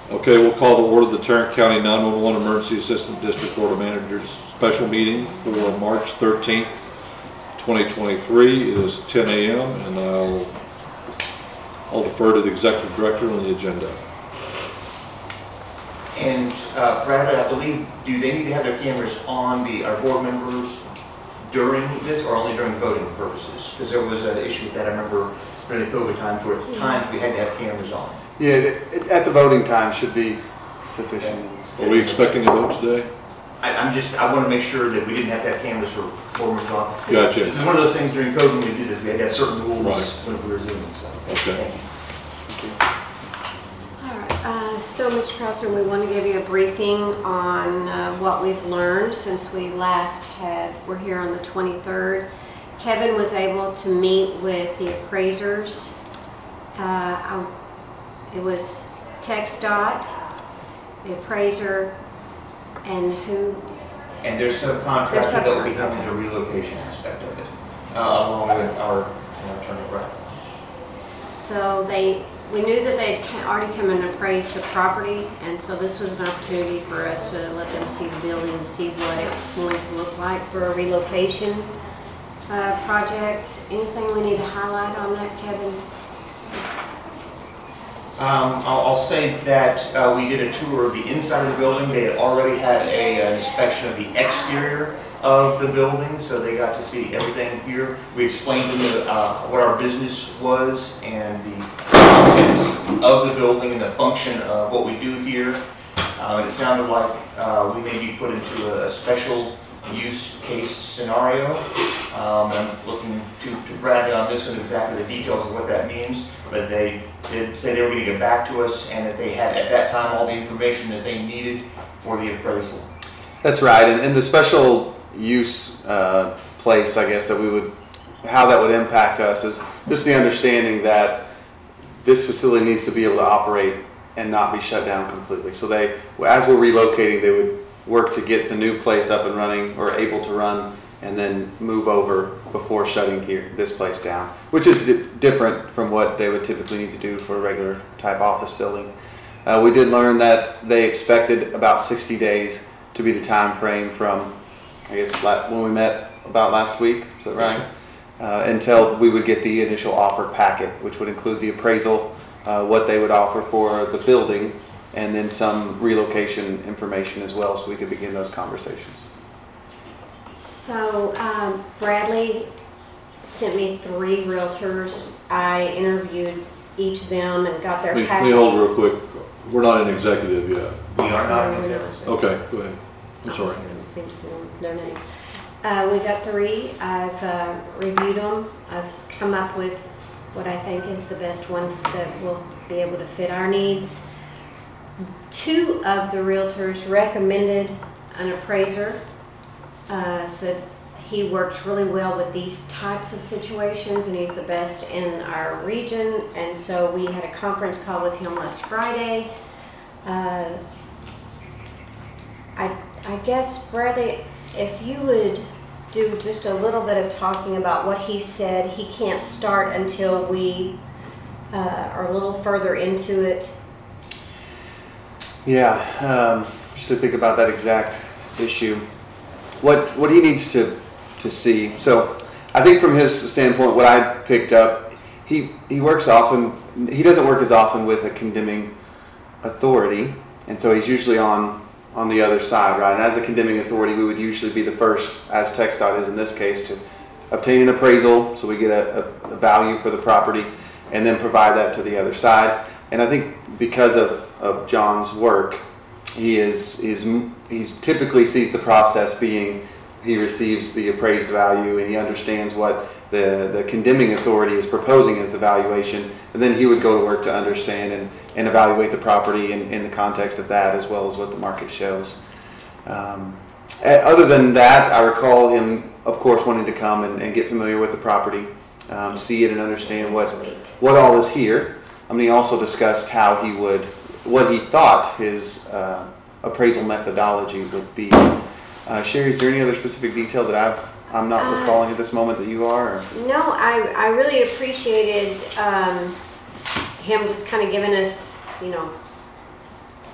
Okay, we'll call to order the Tarrant County 911 Emergency Assistant District Board of Managers special meeting for March 13th, 2023. It is 10 a.m. and I'll defer to the Executive Director on the agenda. And Brad, I believe, do they need to have their cameras on our board members during this or only during voting purposes? Because there was an issue with that, I remember, during the COVID times where at times we had to have cameras on. Yeah, at the voting time should be sufficient. Are we expecting a vote today? I want to make sure that we didn't have to have cameras for board members on. Gotcha. This is one of those things during COVID when we did this, we had to have certain rules Right. when we were Zooming, so. Okay. Thank you. All right, so Mr. Krauser, we want to give you a briefing on what we've learned since we last we're here on the 23rd. Kevin was able to meet with the appraisers. It was TxDOT, the appraiser, and who? And their subcontractor that will be handling the relocation aspect of it, along with our attorney, Brad. So we knew that they'd already come and appraised the property, and so this was an opportunity for us to let them see the building, to see what it was going to look like for a relocation project. Anything we need to highlight on that, Kevin? I'll say that we did a tour of the inside of the building. They had already had an inspection of the exterior of the building, so they got to see everything here. We explained to them what our business was and the contents of the building and the function of what we do here. And it sounded like we may be put into a special use case scenario. I'm looking to Brad on this one, exactly the details of what that means, but they did say they were going to get back to us and that they had at that time all the information that they needed for the appraisal. That's right, and the special use place, I guess, how that would impact us is just the understanding that this facility needs to be able to operate and not be shut down completely. So as we're relocating, they would work to get the new place up and running or able to run and then move over before shutting this place down, which is different from what they would typically need to do for a regular type office building. We did learn that they expected about 60 days to be the time frame from, I guess, when we met about last week, is that right? Until we would get the initial offer packet, which would include the appraisal, what they would offer for the building, and then some relocation information as well, so we could begin those conversations. So Bradley sent me 3 realtors. I interviewed each of them and got their package. Let me hold real quick. We're not in executive yet. We are not in executive. Okay, go ahead. I'm sorry. Their name. We got 3. I've reviewed them. I've come up with what I think is the best one that will be able to fit our needs. 2 of the realtors recommended an appraiser. Said he works really well with these types of situations and he's the best in our region, and so we had a conference call with him last Friday. I guess, Bradley, if you would do just a little bit of talking about what he said. He can't start until we are a little further into it. Yeah, just to think about that exact issue. What he needs to see. So I think from his standpoint, what I picked up, he works often. He doesn't work as often with a condemning authority, and so he's usually on the other side, right? And as a condemning authority, we would usually be the first, as TxDOT is in this case, to obtain an appraisal, so we get a value for the property, and then provide that to the other side. And I think because of John's work, he's typically sees the process being he receives the appraised value and he understands what the condemning authority is proposing as the valuation, and then he would go to work to understand and evaluate the property in the context of that, as well as what the market shows. Other than that, I recall him, of course, wanting to come and get familiar with the property, see it and understand what all is here. He also discussed what he thought his appraisal methodology would be. Sherry, is there any other specific detail that I'm not recalling at this moment that you are? Or? No, I really appreciated him just kind of giving us,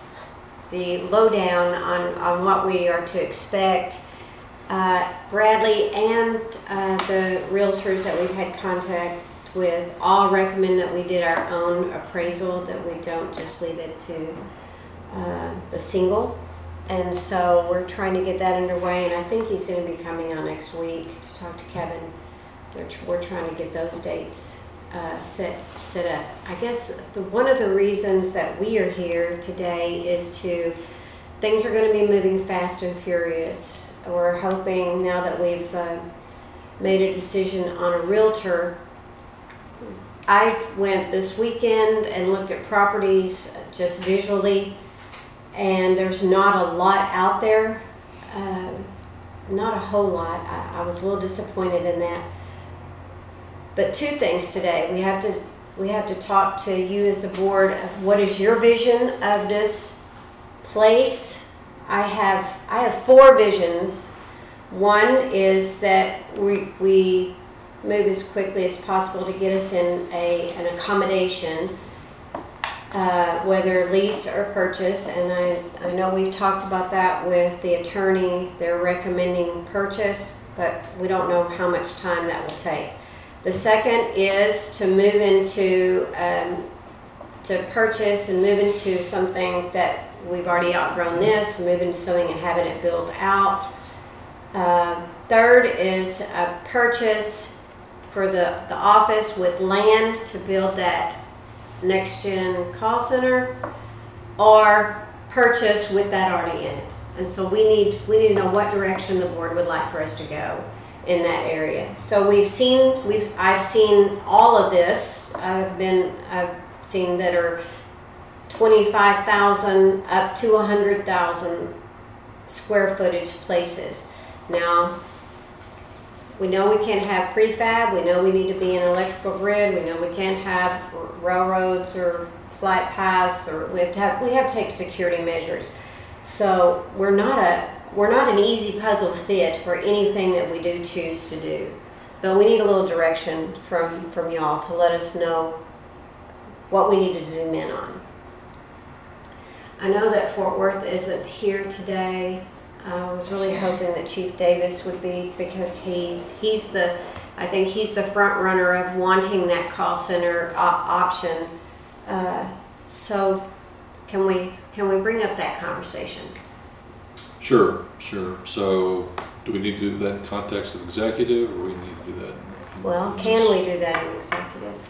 the lowdown on what we are to expect. Bradley and the realtors that we've had contact with all recommend that we did our own appraisal, that we don't just leave it to the single. And so we're trying to get that underway, and I think he's going to be coming on next week to talk to Kevin. We're trying to get those dates set up. I guess one of the reasons that we are here today is things are going to be moving fast and furious. We're hoping now that we've made a decision on a realtor. I went this weekend and looked at properties just visually, and there's not a lot out there, not a whole lot. I was a little disappointed in that. But two things today. We have to talk to you as the board of what is your vision of this place. I have four visions. One is that we move as quickly as possible to get us in an accommodation, whether lease or purchase. And I know we've talked about that with the attorney. They're recommending purchase, but we don't know how much time that will take. The second is to move into, to purchase and move into something that we've already outgrown this, move into something and having it built out. Third is a purchase for the office with land to build that next-gen call center, or purchase with that already in it. And so we need to know what direction the board would like for us to go in that area. So I've seen all of this. I've seen that are 25,000 up to 100,000 square footage places. Now, we know we can't have prefab. We know we need to be an electrical grid. We know we can't have railroads or flight paths, or we have to take security measures. So we're not an easy puzzle fit for anything that we do choose to do. But we need a little direction from y'all to let us know what we need to zoom in on. I know that Fort Worth isn't here today. I was really hoping that Chief Davis would be, because he's the front runner of wanting that call center option. So can we bring up that conversation? Sure. So do we need to do that in context of executive, or we need to do that? Well, can we do that in executive?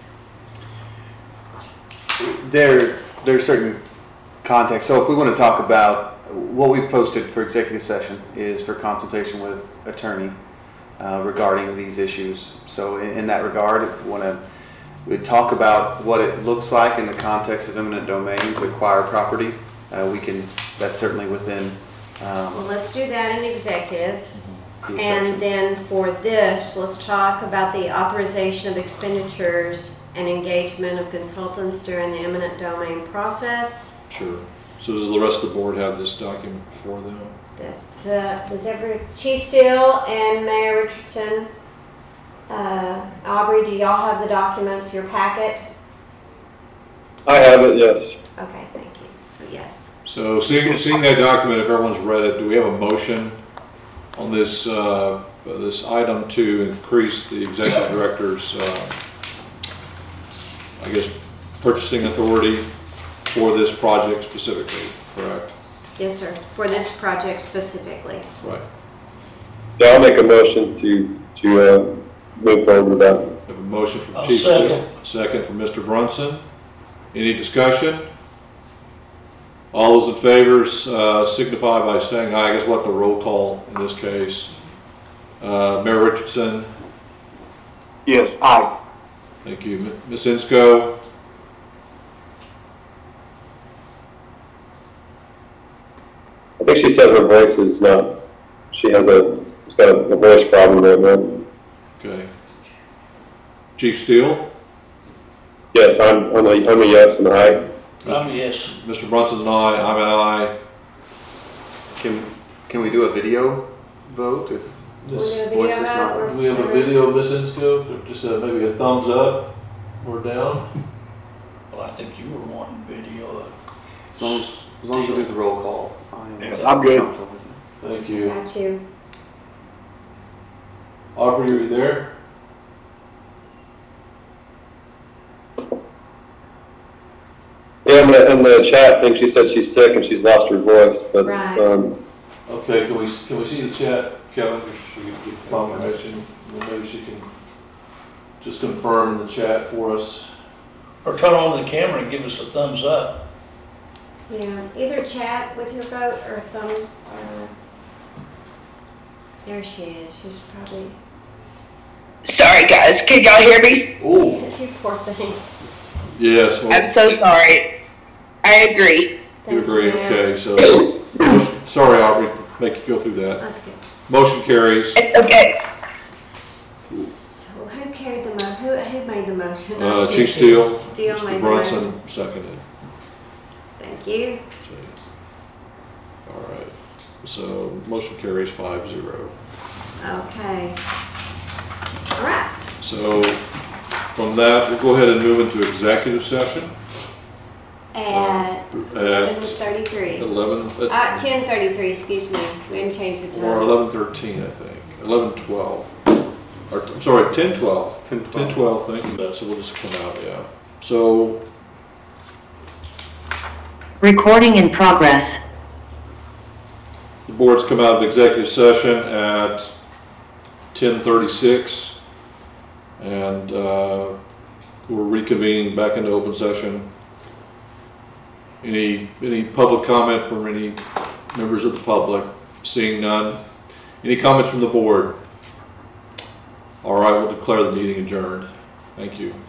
There's certain context. So if we want to talk about what we've posted for executive session is for consultation with attorney regarding these issues. So in that regard, if we want to talk about what it looks like in the context of eminent domain to acquire property, that's certainly within. Well, let's do that in executive. And then for this, let's talk about the authorization of expenditures and engagement of consultants during the eminent domain process. Sure. So does the rest of the board have this document before them? Does Chief Steele and Mayor Richardson, Aubrey, do y'all have the documents, your packet? I have it, yes. Okay, thank you. So yes. So seeing that document, if everyone's read it, do we have a motion on this item to increase the executive director's, purchasing authority for this project specifically, correct? Yes, sir. For this project specifically. Right. Yeah, I'll make a motion to move forward with that. I have a motion from Chief Steele, second from Mr. Brunson. Any discussion? All those in favor signify by saying aye. I guess we'll have to roll call in this case. Mayor Richardson? Yes, aye. Thank you. Ms. Insko? I think she said her voice is not, it's got a voice problem right now. Okay. Chief Steele? Yes, I'm a yes and aye. I'm a yes. Mr. Brunson's an aye. I'm an aye. Can we do a video vote if We'll do a voice video is out, not? or- Do we have a video, Miss Insko? Just maybe a thumbs up or down? Well, I think you were wanting video. As long As long as we do the roll call. I'm good. comfortable with it. Thank you. Got you. Aubrey, are you there? Yeah, in the chat thing, she said she's sick and she's lost her voice, but, Right. Okay, can we see the chat, Kevin, if she can get confirmation? Well, maybe she can just confirm in the chat for us. Or turn on the camera and give us a thumbs up. Yeah, either chat with your vote or thumb. There she is. She's probably. Sorry, guys. Can y'all hear me? Oh, It's your poor thing. Yes, well, I'm so sorry. I agree. you agree, ma'am. okay, so, sorry, Aubrey, make you go through that. That's good. Motion carries. It's okay. So who carried the motion? Who made the motion? Chief Steele, Steele Mr. made the motion. Brunson, seconded. Thank you. All right, so motion carries 5-0. Okay. All right. So from that, we'll go ahead and move into executive session At at 11:33. 10:33, 10:33. Excuse me. We didn't change the time. or 11:13, I think, 11:12. Or, I'm sorry, 10:12. 10:12, thank you. So we'll just come out, yeah. So Recording in progress. the board's come out of executive session at 10:36. And we're reconvening back into open session. Any public comment from any members of the public? Seeing none. Any comments from the board? All right, we'll declare the meeting adjourned. Thank you.